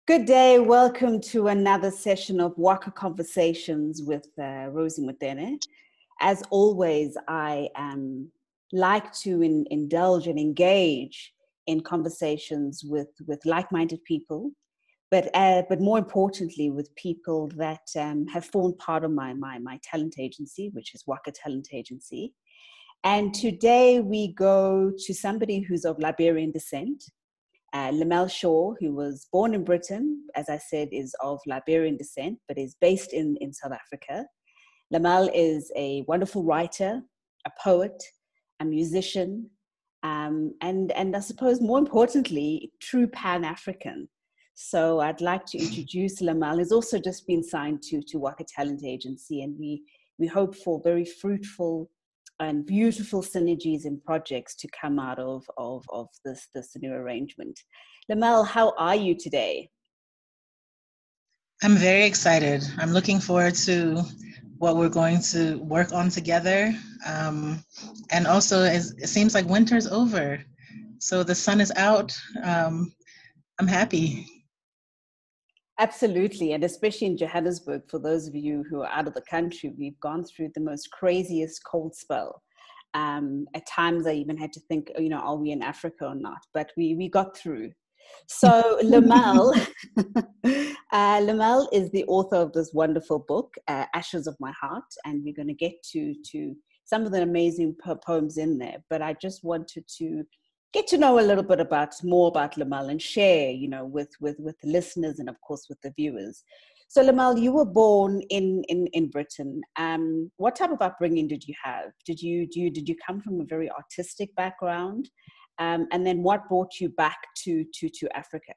Good day. Welcome to another session of Waka Conversations with Rosie Mutene. As always, I like to indulge and engage in conversations with like-minded people, but more importantly, with people that have formed part of my talent agency, which is Waka Talent Agency. And today we go to somebody who's of Liberian descent. Lamel Shaw, who was born in Britain, as I said, is of Liberian descent, but is based in South Africa. Lamel is a wonderful writer, a poet, a musician, and I suppose more importantly, true Pan-African. So I'd like to introduce Lamel. He's also just been signed to Waka Talent Agency, and we hope for very fruitful and beautiful synergies and projects to come out of this new arrangement. Lamel, how are you today? I'm very excited. I'm looking forward to what we're going to work on together. And also, it seems like winter's over. So the sun is out. I'm happy. Absolutely, and especially in Johannesburg, for those of you who are out of the country, we've gone through the most craziest cold spell. At times I even had to think, are we in Africa or not? But we got through. So Lamel, Lamel is the author of this wonderful book, Ashes of My Heart, and we're going to get to some of the amazing poems in there. But I just wanted to get to know a little bit more about Lamel and share, with the listeners and of course with the viewers. So Lamel, you were born in Britain. What type of upbringing did you have? Did you come from a very artistic background? And then what brought you back to Africa?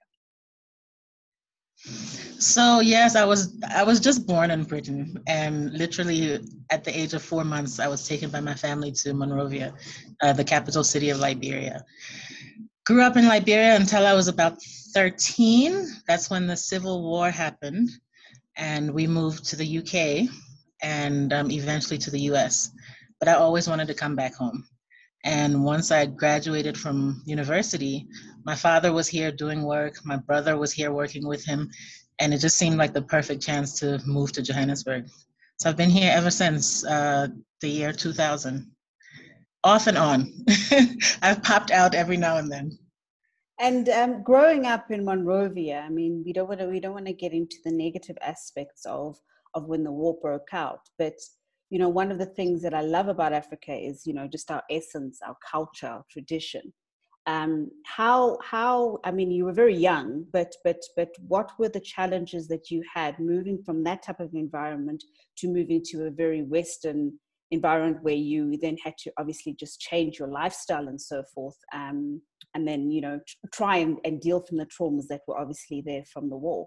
So yes, I was just born in Britain, and literally at the age of 4 months, I was taken by my family to Monrovia, the capital city of Liberia. Grew up in Liberia until I was about 13. That's when the Civil War happened, and we moved to the UK and eventually to the US. But I always wanted to come back home. And once I graduated from university, my father was here doing work. My brother was here working with him. And it just seemed like the perfect chance to move to Johannesburg. So I've been here ever since the year 2000, off and on. I've popped out every now and then. And growing up in Monrovia, I mean, we don't want to get into the negative aspects of when the war broke out, but one of the things that I love about Africa is, just our essence, our culture, our tradition. How, I mean, you were very young, but what were the challenges that you had moving from that type of environment to moving to a very Western environment where you then had to obviously just change your lifestyle and so forth, and then, try and deal from the traumas that were obviously there from the war?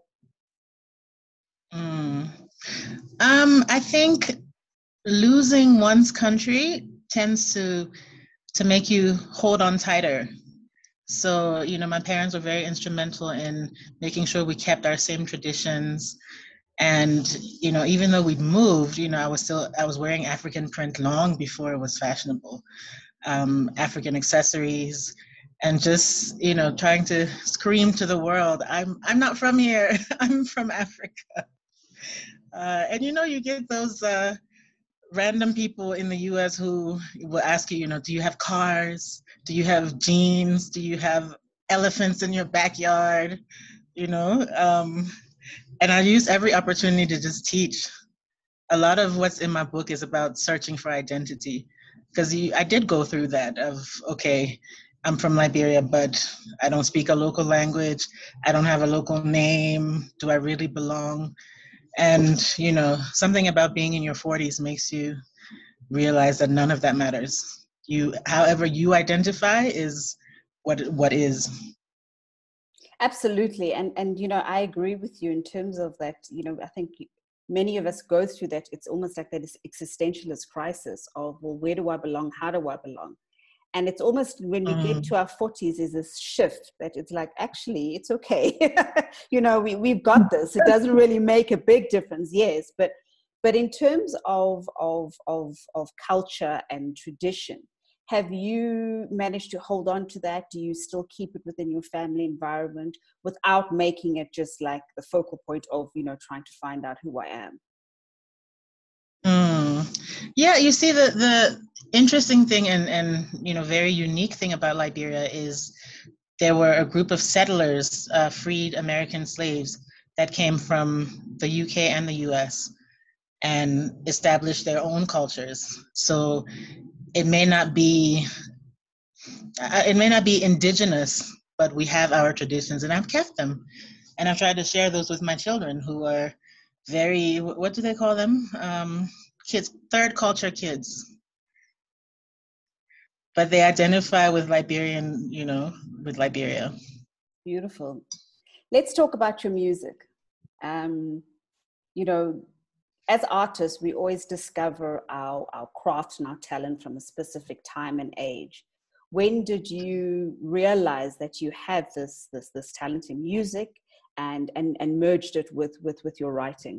I think losing one's country tends to make you hold on tighter. So, my parents were very instrumental in making sure we kept our same traditions. And, even though we moved, I was wearing African print long before it was fashionable, African accessories, and just, trying to scream to the world, I'm not from here, I'm from Africa. And, you get those random people in the US who will ask you, do you have cars? Do you have jeans? Do you have elephants in your backyard? And I use every opportunity to just teach. A lot of what's in my book is about searching for identity, because I did go through that of, okay, I'm from Liberia, but I don't speak a local language. I don't have a local name. Do I really belong? And, something about being in your 40s makes you realize that none of that matters. However you identify is what is. Absolutely. And I agree with you in terms of that. I think many of us go through that. It's almost like that existentialist crisis of, well, where do I belong? How do I belong? And it's almost when we get to our 40s is this shift that it's like, actually, it's okay. We've got this. It doesn't really make a big difference, yes. But in terms of culture and tradition, Have you managed to hold on to that? Do you still keep it within your family environment without making it just like the focal point of, trying to find out who I am? Yeah, you see, the interesting thing and very unique thing about Liberia is there were a group of settlers, freed American slaves that came from the UK and the US and established their own cultures. So it may not be indigenous, but we have our traditions, and I've kept them, and I've tried to share those with my children, who are very, what do they call them? Kids, third culture kids, but they identify with Liberian, with Liberia. Beautiful. Let's talk about your music. As artists, we always discover our craft and our talent from a specific time and age. When did you realize that you had this talent in music and merged it with your writing?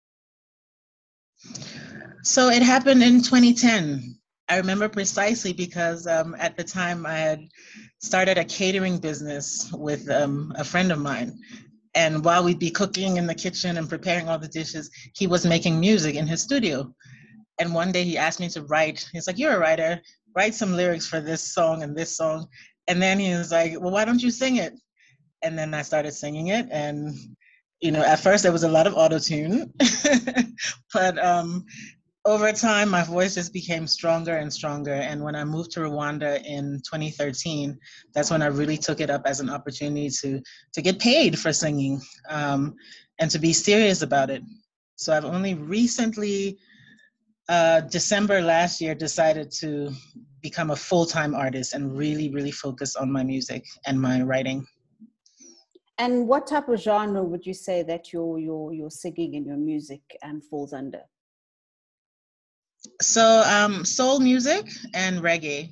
So it happened in 2010. I remember precisely because at the time I had started a catering business with a friend of mine. And while we'd be cooking in the kitchen and preparing all the dishes, he was making music in his studio. And one day he asked me to write. He's like, "You're a writer, write some lyrics for this song and this song." And then he was like, "Well, why don't you sing it?" And then I started singing it. And, at first there was a lot of auto-tune, but over time, my voice just became stronger and stronger. And when I moved to Rwanda in 2013, that's when I really took it up as an opportunity to get paid for singing, and to be serious about it. So I've only recently, December last year, decided to become a full-time artist and really, really focus on my music and my writing. And what type of genre would you say that your singing and your music falls under? So soul music and reggae.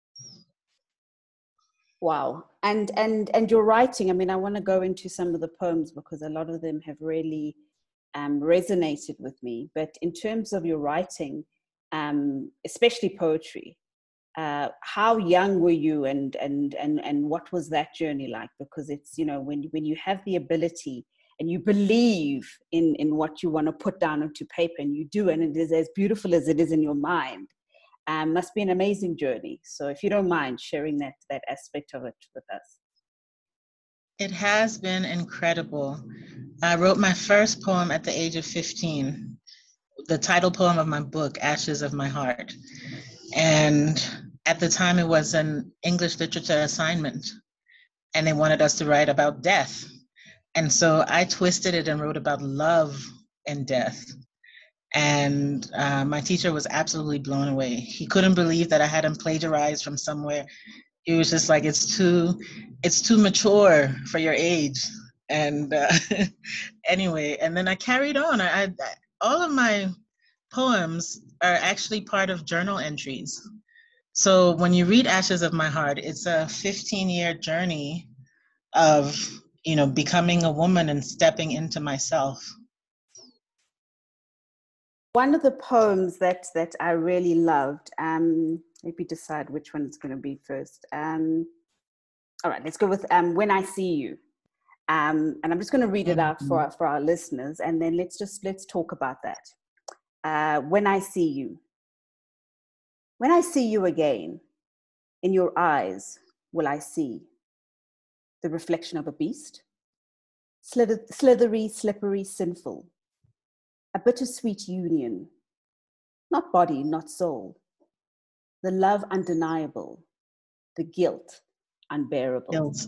Wow. And your writing, I want to go into some of the poems because a lot of them have really resonated with me. But in terms of your writing, especially poetry, how young were you and what was that journey like? Because it's, when you have the ability and you believe in what you want to put down onto paper, and you do, and it is as beautiful as it is in your mind, must be an amazing journey. So if you don't mind sharing that aspect of it with us. It has been incredible. I wrote my first poem at the age of 15, the title poem of my book, Ashes of My Heart. And at the time it was an English literature assignment, and they wanted us to write about death. And so I twisted it and wrote about love and death. And my teacher was absolutely blown away. He couldn't believe that I hadn't plagiarized from somewhere. He was just like, it's too mature for your age. And anyway, and then I carried on. I all of my poems are actually part of journal entries. So when you read Ashes of My Heart, it's a 15-year journey of, becoming a woman and stepping into myself. One of the poems that I really loved, let me decide which one is going to be first. All right, let's go with When I See You. And I'm just going to read it out for our listeners, and then let's talk about that. When I see you. When I see you again, in your eyes will I see the reflection of a beast, slithery, slippery, sinful, a bittersweet union, not body, not soul, the love undeniable, the guilt unbearable. Guilt.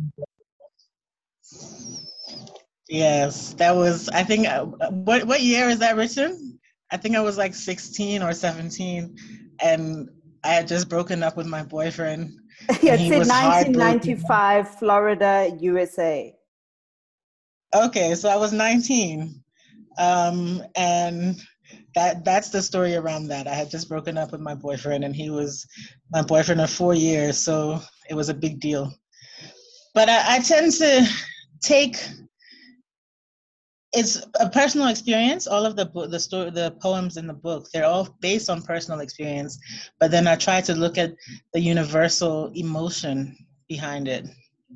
Yes, that was, I think, what year is that written? I think I was like 16 or 17, and I had just broken up with my boyfriend. Yeah, it said 1995, Florida, USA. Okay, so I was 19. And that's the story around that. I had just broken up with my boyfriend, and he was my boyfriend of 4 years, so it was a big deal. But I tend to take It's a personal experience. All of the poems in the book, they're all based on personal experience, but then I try to look at the universal emotion behind it.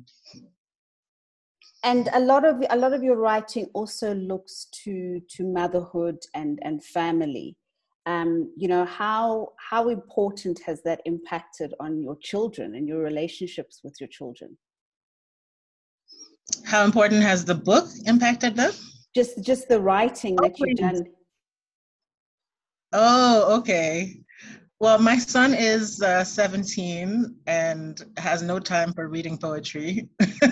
And a lot of your writing also looks to motherhood and family. You know, how important has that impacted on your children and your relationships with your children? How important has the book impacted them? Just the writing that you've done. Oh, okay. Well, my son is 17 and has no time for reading poetry.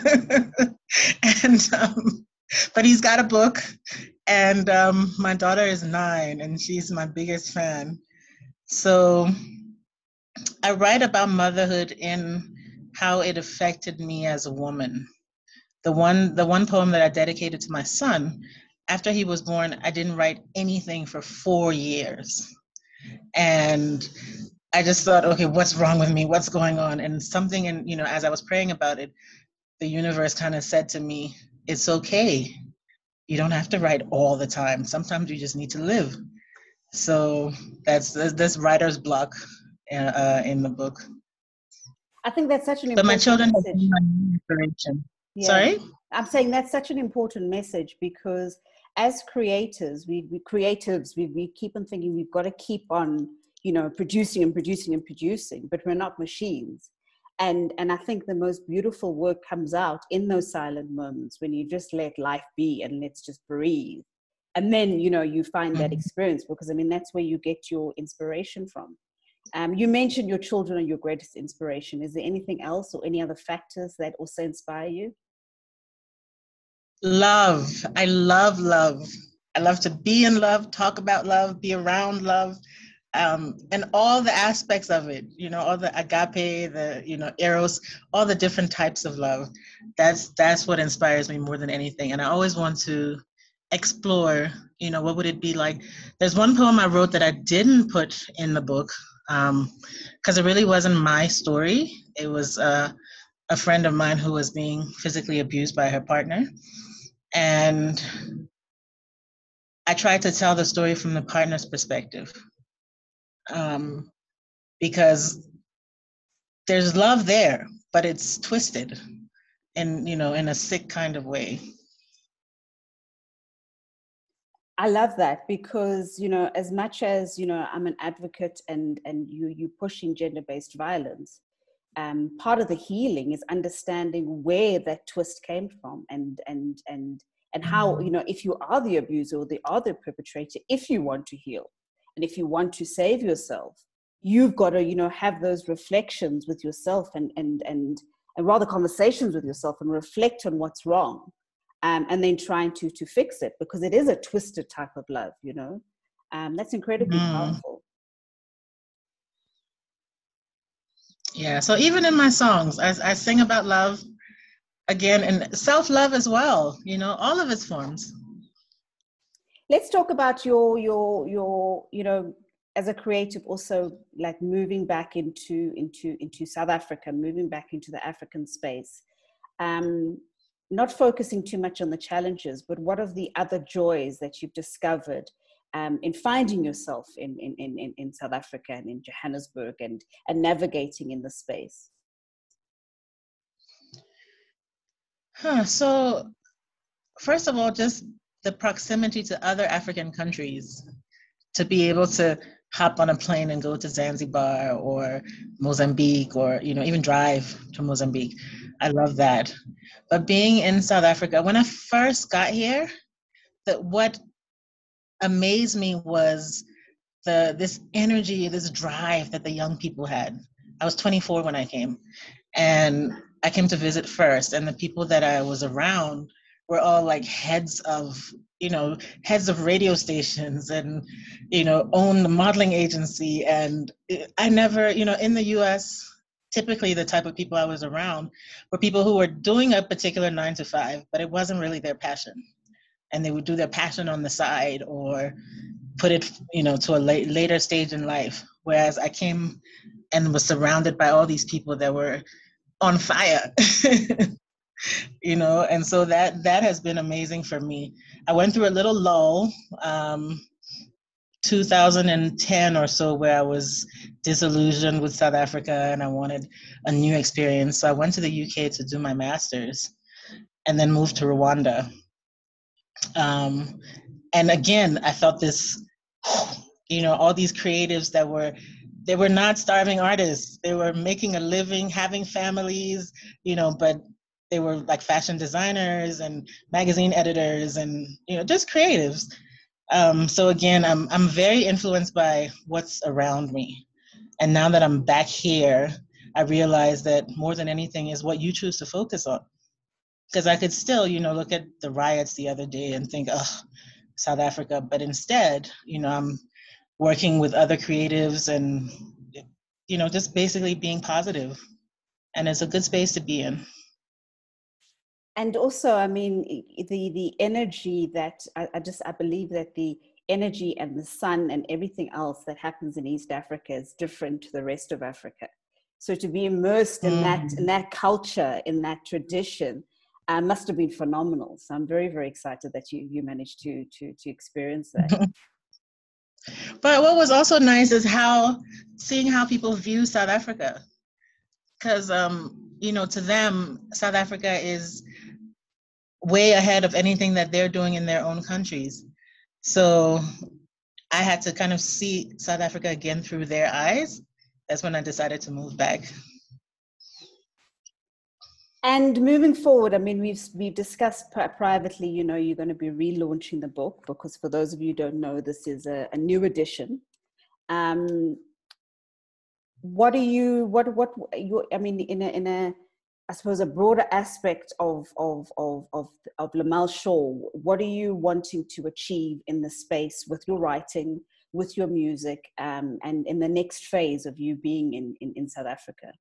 and but he's got a book, and my daughter is 9 and she's my biggest fan. So I write about motherhood in how it affected me as a woman. The one poem that I dedicated to my son, after he was born, I didn't write anything for 4 years. And I just thought, okay, what's wrong with me? What's going on? And something, as I was praying about it, the universe kind of said to me, it's okay. You don't have to write all the time. Sometimes you just need to live. So that's this writer's block in the book. I think that's such an important but my children message. Have been my inspiration. Yeah. Sorry? I'm saying that's such an important message, because as creators, we creatives, we keep on thinking we've got to keep on, producing and producing and producing, but we're not machines. And I think the most beautiful work comes out in those silent moments when you just let life be and let's just breathe. And then, you find that experience, because that's where you get your inspiration from. You mentioned your children are your greatest inspiration. Is there anything else or any other factors that also inspire you? Love. I love love. I love to be in love, talk about love, be around love, and all the aspects of it, all the agape, the, eros, all the different types of love. That's what inspires me more than anything. And I always want to explore, what would it be like? There's one poem I wrote that I didn't put in the book because it really wasn't my story. It was a friend of mine who was being physically abused by her partner. And I tried to tell the story from the partner's perspective, because there's love there, but it's twisted and, in a sick kind of way. I love that, because, as much as, I'm an advocate and you pushing gender-based violence, part of the healing is understanding where that twist came from and how, if you are the abuser or the other perpetrator, if you want to heal and if you want to save yourself, you've got to, have those reflections with yourself and rather conversations with yourself and reflect on what's wrong. And then trying to fix it, because it is a twisted type of love, that's incredibly powerful. Yeah, so even in my songs, I sing about love, again, and self-love as well, all of its forms. Let's talk about your as a creative, also like moving back into South Africa, moving back into the African space. Not focusing too much on the challenges, but what are the other joys that you've discovered in finding yourself in South Africa and in Johannesburg and navigating in the space? So first of all, just the proximity to other African countries, to be able to hop on a plane and go to Zanzibar or Mozambique, or even drive to Mozambique. I love that. But being in South Africa, when I first got here, what amazed me was this energy, this drive that the young people had. I was 24 when I came, and I came to visit first, and the people that I was around were all like heads of radio stations and, own the modeling agency. And I never, in the US, typically the type of people I was around were people who were doing a particular 9 to 5, but it wasn't really their passion. And they would do their passion on the side or put it, to a later stage in life. Whereas I came and was surrounded by all these people that were on fire. And so that has been amazing for me. I went through a little lull, 2010 or so, where I was disillusioned with South Africa and I wanted a new experience. So I went to the UK to do my master's and then moved to Rwanda. And again, I felt this, all these creatives they were not starving artists. They were making a living, having families, but they were like fashion designers and magazine editors and, just creatives. So again, I'm very influenced by what's around me. And now that I'm back here, I realize that more than anything is what you choose to focus on. Because I could still, look at the riots the other day and think, oh, South Africa. But instead, I'm working with other creatives and, just basically being positive. And it's a good space to be in. And also, I mean, the energy that I believe that the energy and the sun and everything else that happens in East Africa is different to the rest of Africa. So to be immersed in that culture, in that tradition, must have been phenomenal. So I'm very, very excited that you managed to experience that. But what was also nice is seeing how people view South Africa. Because, to them, South Africa is way ahead of anything that they're doing in their own countries. So I had to kind of see South Africa again through their eyes. That's when I decided to move back. And moving forward, I mean, we've discussed privately, you're going to be relaunching the book, because for those of you who don't know, this is a new edition. What are you, I mean, in a I suppose a broader aspect of Lamel Shaw, what are you wanting to achieve in the space with your writing, with your music, and in the next phase of you being in South Africa?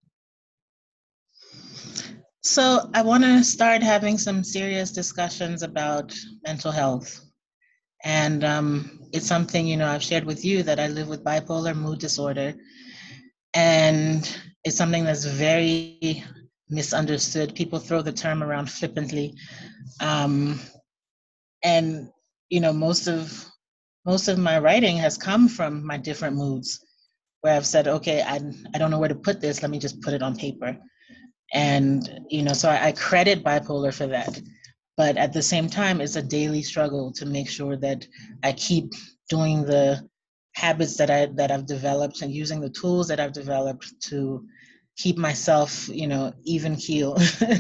So I want to start having some serious discussions about mental health. And it's something, I've shared with you that I live with bipolar mood disorder. And it's something that's very misunderstood. People throw the term around flippantly. And, most of my writing has come from my different moods, where I've said, okay, I don't know where to put this. Let me just put it on paper. And, so I credit bipolar for that. But at the same time, it's a daily struggle to make sure that I keep doing the habits that I've developed and using the tools that I've developed to keep myself, even keel.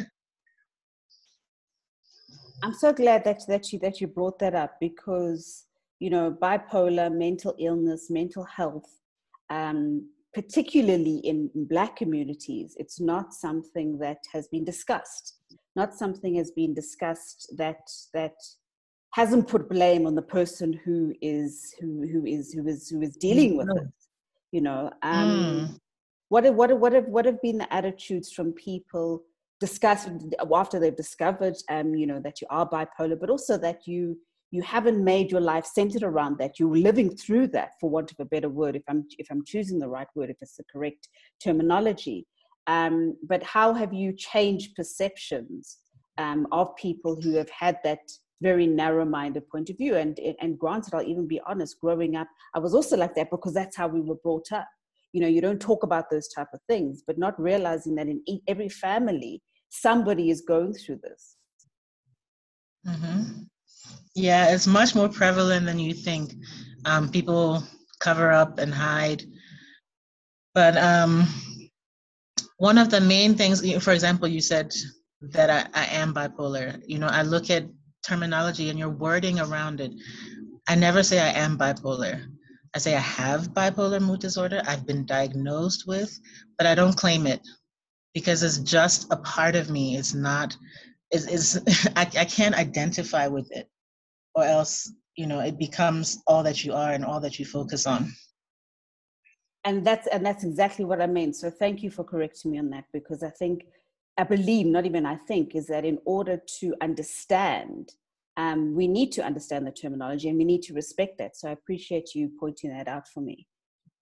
I'm so glad that you brought that up, because, bipolar, mental illness, mental health, particularly in Black communities, it's not something that has been discussed. Not something has been discussed that hasn't put blame on the person who is dealing with it. What have been the attitudes from people discussing after they've discovered that you are bipolar, but also that you haven't made your life centered around that. You're living through that, for want of a better word, if I'm choosing the right word, if it's the correct terminology. But how have you changed perceptions of people who have had that very narrow-minded point of view? And granted, I'll even be honest, growing up, I was also like that, because that's how we were brought up. You don't talk about those type of things, but not realizing that in every family, somebody is going through this. Mm-hmm. Yeah, it's much more prevalent than you think. People cover up and hide. But one of the main things, for example, you said that I am bipolar. I look at terminology and your wording around it. I never say I am bipolar. I say I have bipolar mood disorder. I've been diagnosed with, but I don't claim it, because it's just a part of me. It's not, I can't identify with it, or else, it becomes all that you are and all that you focus on. And that's exactly what I mean. So thank you for correcting me on that, because I believe, not even I think, is that in order to understand, we need to understand the terminology and we need to respect that. So I appreciate you pointing that out for me.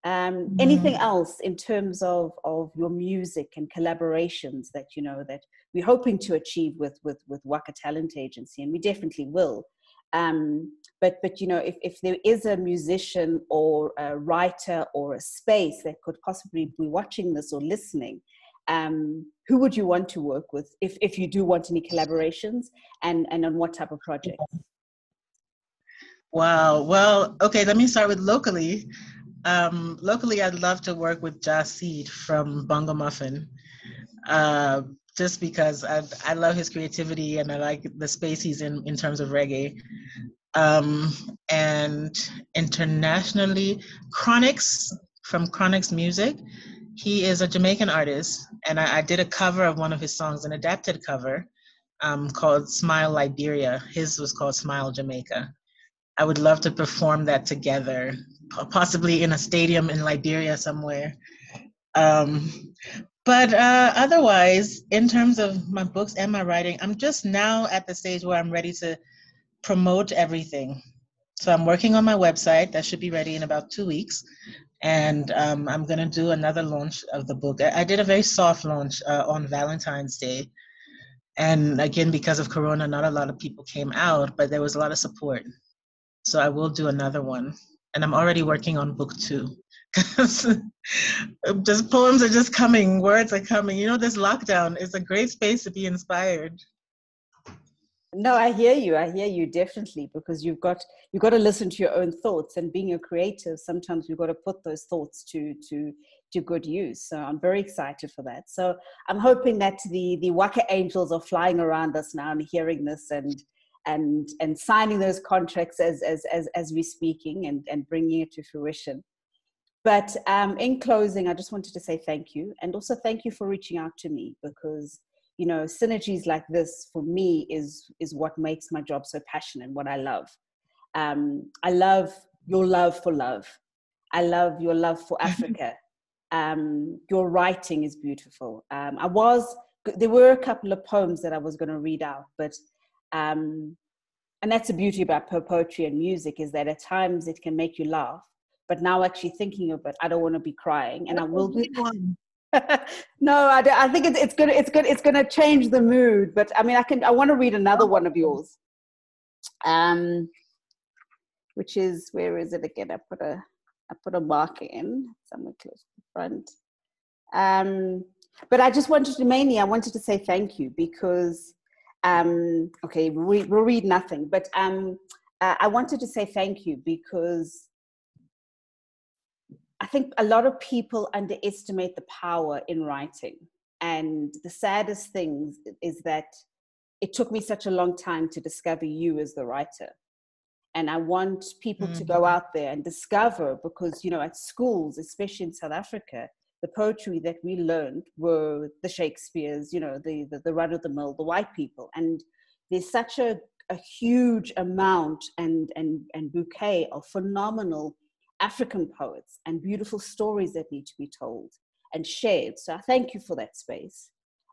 Anything else in terms of your music and collaborations that, you know, that we're hoping to achieve with Waka Talent Agency, and we definitely will. But you know, if there is a musician or a writer or a space that could possibly be watching this or listening, who would you want to work with if you do want any collaborations, and on what type of projects? Wow. Well, okay, let me start with locally. Locally, I'd love to work with Josh Seed from Bongo Muffin, just because I love his creativity and I like the space he's in terms of reggae. And internationally, Chronix from Chronix Music. He is a Jamaican artist, and I did a cover of one of his songs, an adapted cover called Smile Liberia. His was called Smile Jamaica. I would love to perform that together, possibly in a stadium in Liberia somewhere. But otherwise, in terms of my books and my writing, I'm just now at the stage where I'm ready to promote everything. So I'm working on my website. That should be ready in about 2 weeks. And I'm going to do another launch of the book. I did a very soft launch on Valentine's Day. And again, because of Corona, not a lot of people came out, but there was a lot of support. So I will do another one. And I'm already working on book 2. Just poems are just coming, words are coming. You know, this lockdown is a great space to be inspired. No, I hear you definitely, because you've got to listen to your own thoughts, and being a creative, sometimes you've got to put those thoughts to good use. So I'm very excited for that. So I'm hoping that the Waka Angels are flying around us now and hearing this and signing those contracts as we're speaking, and bringing it to fruition. But in closing, I just wanted to say thank you, and also thank you for reaching out to me, because, you know, synergies like this for me is what makes my job so passionate, what I love. I love your love for love. I love your love for Africa. Your writing is beautiful. There were a couple of poems that I was going to read out, but and that's the beauty about poetry and music, is that at times it can make you laugh. But now actually thinking of it, I don't want to be crying, and I will be. No, I think it's gonna change the mood. But I mean, I want to read another one of yours, which is, where is it again? I put a marker in somewhere close to the front. But I just wanted to say thank you, because okay, we'll read nothing, but I wanted to say thank you because I think a lot of people underestimate the power in writing. And the saddest thing is that it took me such a long time to discover you as the writer. And I want people to go out there and discover, because, you know, at schools, especially in South Africa, the poetry that we learned were the Shakespeares, you know, the run of the mill, the white people. And there's such a huge amount and bouquet of phenomenal African poets and beautiful stories that need to be told and shared. So I thank you for that space.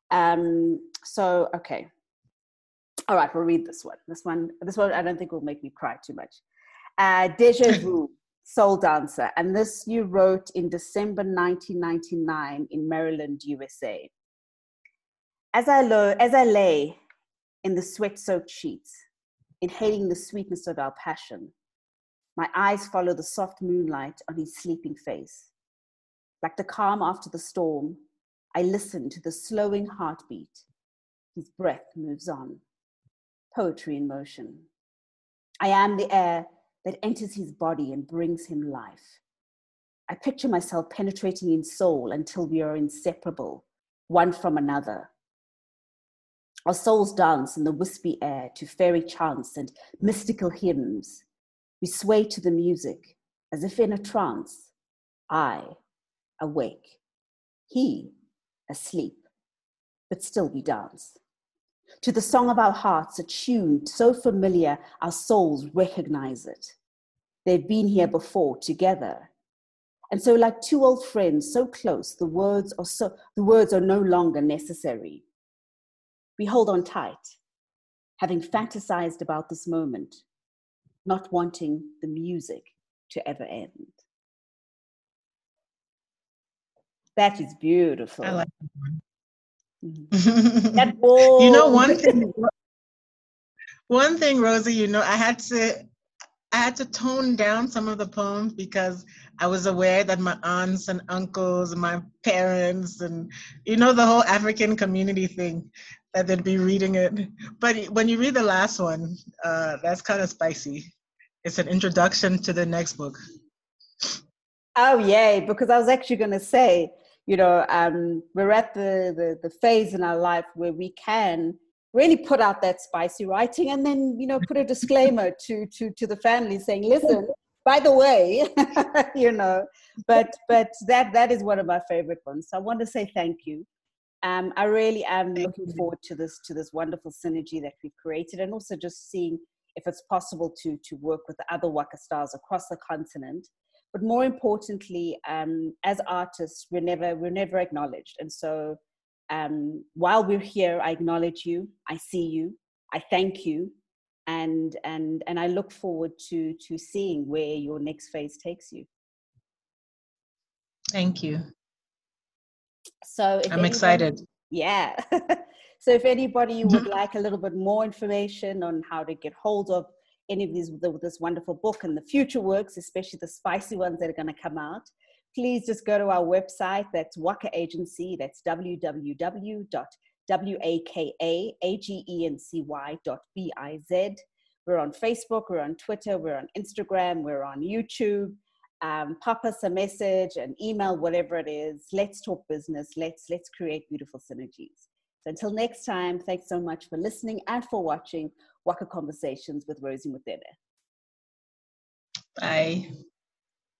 So, okay. All right, we'll read this one. This one I don't think will make me cry too much. Deja Vu, Soul Dancer. And this you wrote in December 1999 in Maryland, USA. As I lay in the sweat-soaked sheets, inhaling the sweetness of our passion, my eyes follow the soft moonlight on his sleeping face. Like the calm after the storm, I listen to the slowing heartbeat. His breath moves on. Poetry in motion. I am the air that enters his body and brings him life. I picture myself penetrating in soul until we are inseparable, one from another. Our souls dance in the wispy air to fairy chants and mystical hymns. We sway to the music as if in a trance. I, awake. He, asleep. But still we dance. To the song of our hearts, attuned, so familiar, our souls recognize it. They've been here before, together. And so, like two old friends, so close, the words are no longer necessary. We hold on tight, having fantasized about this moment, not wanting the music to ever end. That is beautiful. I like that. that That You know, one thing, Rosie, you know, I had to tone down some of the poems because I was aware that my aunts and uncles and my parents and, you know, the whole African community thing, that they'd be reading it. But when you read the last one, that's kind of spicy. It's an introduction to the next book. Oh, yay. Because I was actually going to say, you know, we're at the phase in our life where we can really put out that spicy writing and then, you know, put a disclaimer to the family saying, listen, by the way, you know, but that is one of my favorite ones. So I want to say thank you. I really am looking forward to this wonderful synergy that we've created, and also just seeing if it's possible to work with the other Waka stars across the continent. But more importantly, as artists, we're never acknowledged. And so while we're here, I acknowledge you, I see you, I thank you, and I look forward to seeing where your next phase takes you. Thank you. So I'm excited. Yeah. So if anybody would like a little bit more information on how to get hold of any of this wonderful book and the future works, especially the spicy ones that are going to come out, please just go to our website. That's Waka Agency. That's www.wakaAgency.biz. We're on Facebook, we're on Twitter, we're on Instagram, we're on YouTube. Pop us a message, an email, whatever it is. Let's talk business. Let's create beautiful synergies. So until next time, thanks so much for listening and for watching Waka Conversations with Rosie Motene. Bye.